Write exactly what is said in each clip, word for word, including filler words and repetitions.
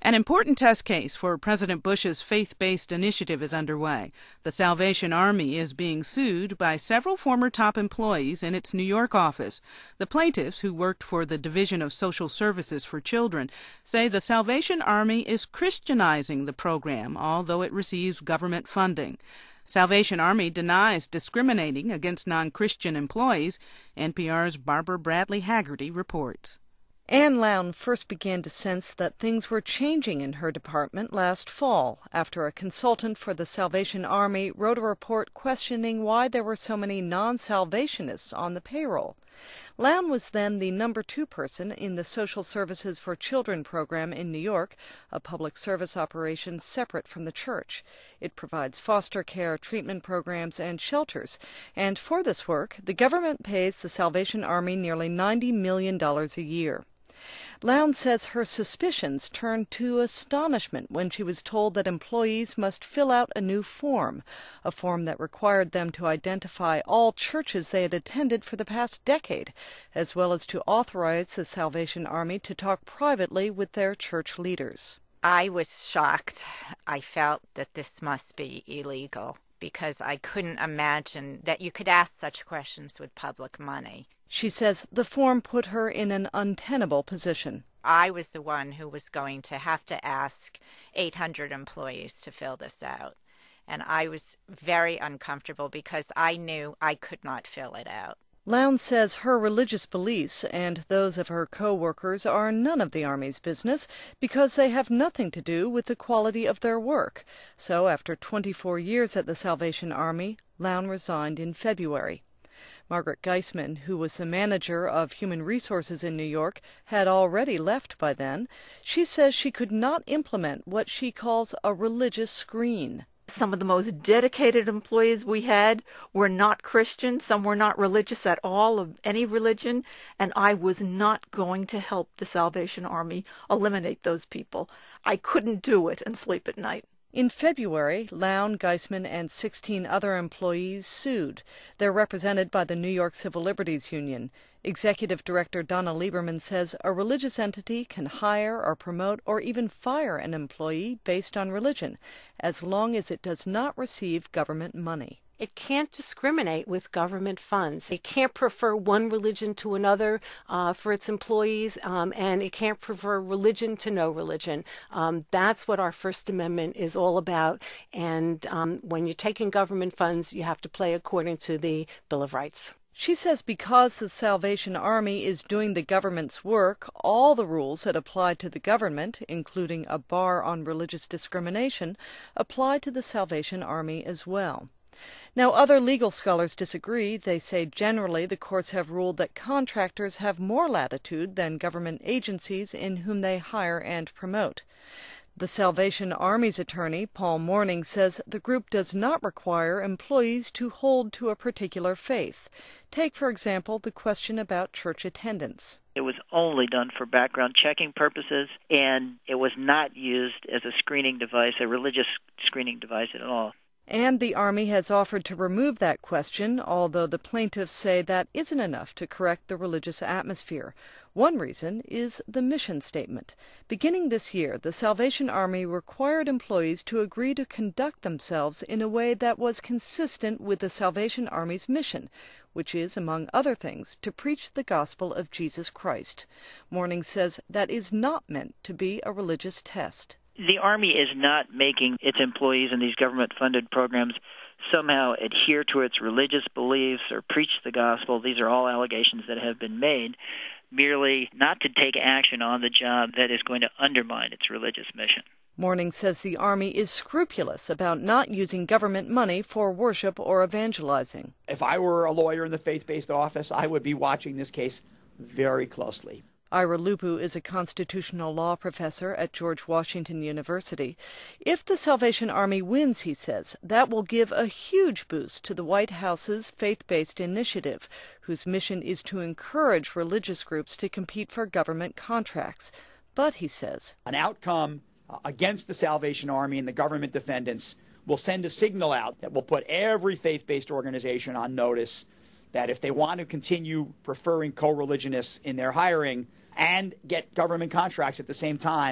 An important test case for President Bush's faith-based initiative is underway. The Salvation Army is being sued by several former top employees in its New York office. The plaintiffs, who worked for the Division of Social Services for Children, say the Salvation Army is Christianizing the program, although it receives government funding. Salvation Army denies discriminating against non-Christian employees. N P R's Barbara Bradley Haggerty reports. Ann Lown first began to sense that things were changing in her department last fall after a consultant for the Salvation Army wrote a report questioning why there were so many non-Salvationists on the payroll. Lown was then the number two person in the Social Services for Children program in New York, a public service operation separate from the church. It provides foster care, treatment programs, and shelters. And for this work, the government pays the Salvation Army nearly ninety million dollars a year. Lown says her suspicions turned to astonishment when she was told that employees must fill out a new form, a form that required them to identify all churches they had attended for the past decade, as well as to authorize the Salvation Army to talk privately with their church leaders. I was shocked. I felt that this must be illegal because I couldn't imagine that you could ask such questions with public money. She says the form put her in an untenable position. I was the one who was going to have to ask eight hundred employees to fill this out. And I was very uncomfortable because I knew I could not fill it out. Lown says her religious beliefs and those of her co-workers are none of the Army's business because they have nothing to do with the quality of their work. So after twenty-four years at the Salvation Army, Lown resigned in February. Margaret Geisman, who was the manager of human resources in New York, had already left by then. She says she could not implement what she calls a religious screen. Some of the most dedicated employees we had were not Christian. Some were not religious at all, of any religion. And I was not going to help the Salvation Army eliminate those people. I couldn't do it and sleep at night. In February, Lown, Geisman, and sixteen other employees sued. They're represented by the New York Civil Liberties Union. Executive Director Donna Lieberman says a religious entity can hire or promote or even fire an employee based on religion, as long as it does not receive government money. It can't discriminate with government funds. It can't prefer one religion to another uh, for its employees, um, and it can't prefer religion to no religion. Um, that's what our First Amendment is all about. And um, when you're taking government funds, you have to play according to the Bill of Rights. She says because the Salvation Army is doing the government's work, all the rules that apply to the government, including a bar on religious discrimination, apply to the Salvation Army as well. Now, other legal scholars disagree. They say generally the courts have ruled that contractors have more latitude than government agencies in whom they hire and promote. The Salvation Army's attorney, Paul Morning, says the group does not require employees to hold to a particular faith. Take, for example, the question about church attendance. It was only done for background checking purposes, and it was not used as a screening device, a religious screening device at all. And the Army has offered to remove that question, although the plaintiffs say that isn't enough to correct the religious atmosphere. One reason is the mission statement. Beginning this year, the Salvation Army required employees to agree to conduct themselves in a way that was consistent with the Salvation Army's mission, which is, among other things, to preach the gospel of Jesus Christ. Morning says that is not meant to be a religious test. The Army is not making its employees in these government-funded programs somehow adhere to its religious beliefs or preach the gospel. These are all allegations that have been made, merely not to take action on the job that is going to undermine its religious mission. Morning says the Army is scrupulous about not using government money for worship or evangelizing. If I were a lawyer in the faith-based office, I would be watching this case very closely. Ira Lupu is a constitutional law professor at George Washington University. If the Salvation Army wins, he says, that will give a huge boost to the White House's faith-based initiative, whose mission is to encourage religious groups to compete for government contracts. But, he says, an outcome against the Salvation Army and the government defendants will send a signal out that will put every faith-based organization on notice that if they want to continue preferring co-religionists in their hiring and get government contracts at the same time,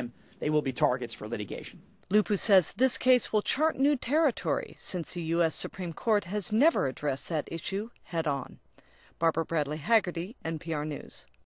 they will be targets for litigation. Lupu says this case will chart new territory since the U S Supreme Court has never addressed that issue head-on. Barbara Bradley Haggerty, N P R News.